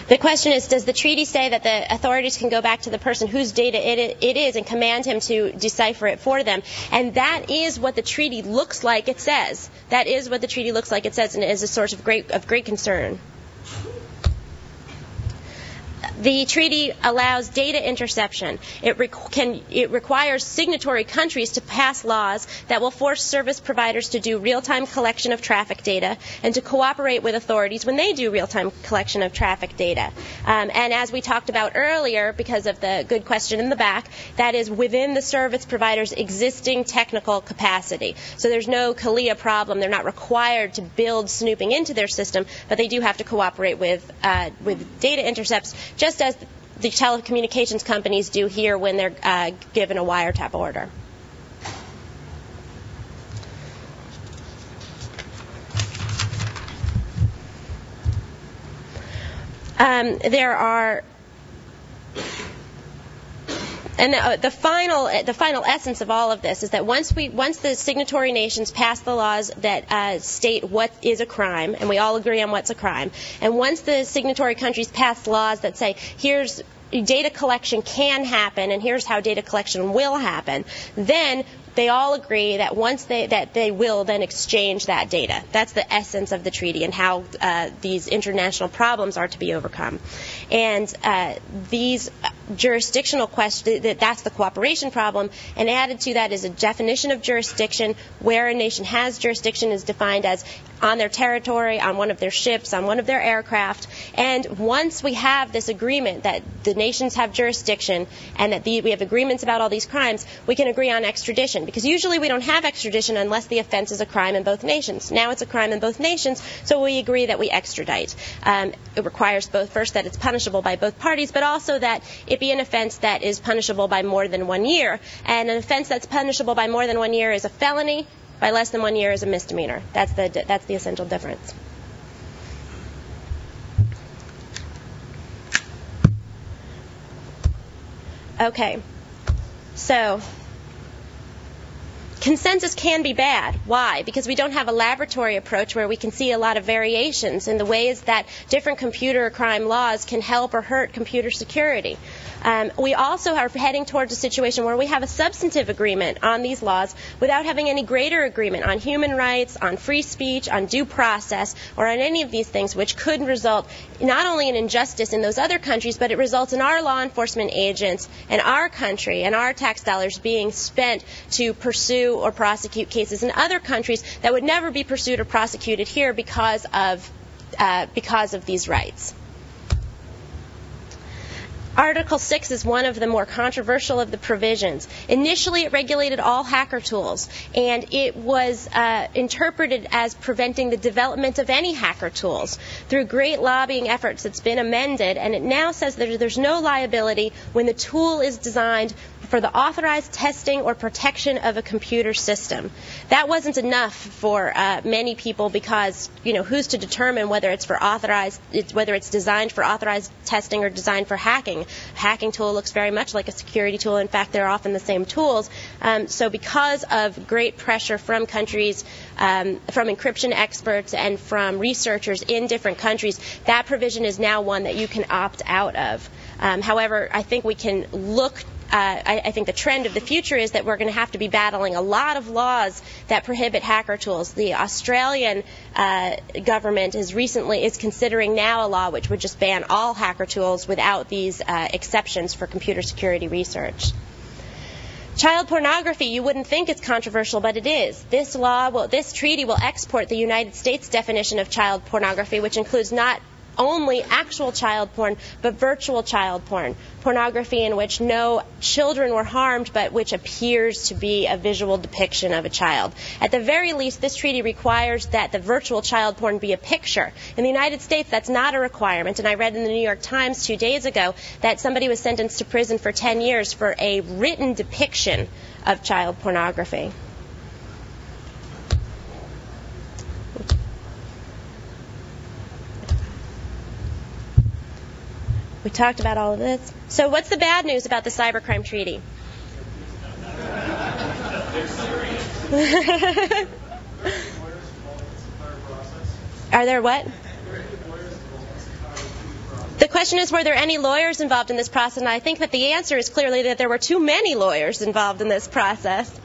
The question is, does the treaty say that the authorities can go back to the person whose data it is and command him to decipher it for them? And that is what the treaty looks like it says. That is what the treaty looks like it says, and it is a source of great concern. The treaty allows data interception. It requires signatory countries to pass laws that will force service providers to do real-time collection of traffic data and to cooperate with authorities when they do real-time collection of traffic data. And as we talked about earlier, because of the good question in the back, that is within the service provider's existing technical capacity. So there's no CALEA problem. They're not required to build snooping into their system, but they do have to cooperate with data intercepts, just as the telecommunications companies do here when they're given a wiretap order. There are, and the final essence of all of this is that once the signatory nations pass the laws that state what is a crime, and we all agree on what's a crime, and once the signatory countries pass laws that say here's data collection can happen and here's how data collection will happen, then they all agree that they will then exchange that data. That's the essence of the treaty and how these international problems are to be overcome. And these jurisdictional questions, that's the cooperation problem, and added to that is a definition of jurisdiction. Where a nation has jurisdiction is defined as on their territory, on one of their ships, on one of their aircraft. And once we have this agreement that the nations have jurisdiction and that we have agreements about all these crimes, we can agree on extradition. Because usually we don't have extradition unless the offense is a crime in both nations. Now it's a crime in both nations, so we agree that we extradite. It requires both, first, that it's punishable by both parties, but also that it be an offense that is punishable by more than 1 year. And an offense that's punishable by more than 1 year is a felony. By less than 1 year is a misdemeanor. That's the essential difference. Okay, so consensus can be bad. Why? Because we don't have a laboratory approach where we can see a lot of variations in the ways that different computer crime laws can help or hurt computer security. We also are heading towards a situation where we have a substantive agreement on these laws without having any greater agreement on human rights, on free speech, on due process, or on any of these things, which could result not only in injustice in those other countries, but it results in our law enforcement agents and our country and our tax dollars being spent to pursue or prosecute cases in other countries that would never be pursued or prosecuted here because of these rights. Article 6 is one of the more controversial of the provisions. Initially, it regulated all hacker tools, and it was interpreted as preventing the development of any hacker tools. Through great lobbying efforts, it's been amended, and it now says that there's no liability when the tool is designed for the authorized testing or protection of a computer system. That wasn't enough for many people because, who's to determine whether it's designed for authorized testing or designed for hacking? A hacking tool looks very much like a security tool. In fact, they're often the same tools. So because of great pressure from countries, from encryption experts and from researchers in different countries, that provision is now one that you can opt out of. However, I think we can look I think the trend of the future is that we're going to have to be battling a lot of laws that prohibit hacker tools. The Australian government is considering now a law which would just ban all hacker tools without these exceptions for computer security research. Child pornography, you wouldn't think it's controversial, but it is. This treaty will export the United States definition of child pornography, which includes not only actual child porn, but virtual child porn, pornography in which no children were harmed, but which appears to be a visual depiction of a child. At the very least, this treaty requires that the virtual child porn be a picture. In the United States, that's not a requirement, and I read in the New York Times 2 days ago that somebody was sentenced to prison for 10 years for a written depiction of child pornography. We talked about all of this. So what's the bad news about the Cybercrime Treaty? Are there what? The question is, were there any lawyers involved in this process? And I think that the answer is clearly that there were too many lawyers involved in this process.